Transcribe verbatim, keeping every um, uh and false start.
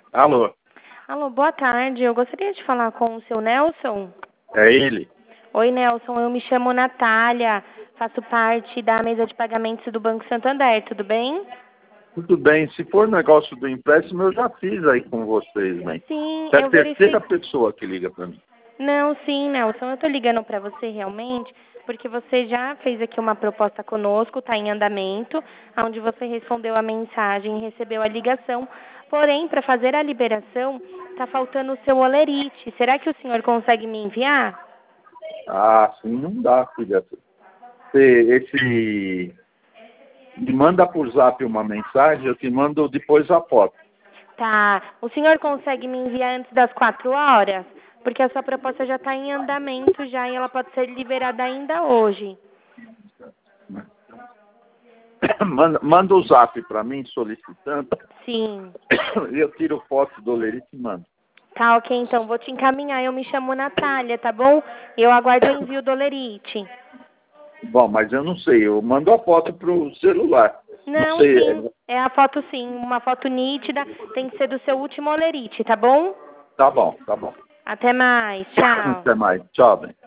Alô, Alô, boa tarde. Eu gostaria de falar com o seu Nelson. é ele? Oi, Nelson. Eu me chamo Natália. Faço parte da mesa de pagamentos do Banco Santander. Tudo bem? Tudo bem, se for negócio do empréstimo, eu já fiz aí com vocês, né? Sim, Você é a eu terceira verifico. pessoa que liga para mim. Não, sim, Nelson. Eu tô ligando para você realmente porque você já fez aqui uma proposta conosco, está em andamento, onde você respondeu a mensagem e recebeu a ligação. Porém, para fazer a liberação, está faltando o seu olerite. Será que o senhor consegue me enviar? Ah, sim, não dá, filha. Você, esse... Me manda por zap uma mensagem, eu te mando depois a foto. Tá. O senhor consegue me enviar antes das quatro horas? Porque a sua proposta já está em andamento já e ela pode ser liberada ainda hoje. Manda, manda o zap para mim solicitando. Sim. E eu tiro foto do lerite e mando. Tá, ok, então. Vou te encaminhar. Eu me chamo Natália, tá bom? Eu aguardo o envio do olerite. Bom, mas eu não sei, eu mando a foto pro celular. Não Não, sei. sim. é- É a foto, sim. Uma foto nítida. Tem que ser do seu último olerite, tá bom? Tá bom, tá bom. Até mais. Tchau. Até mais. Tchau, bem.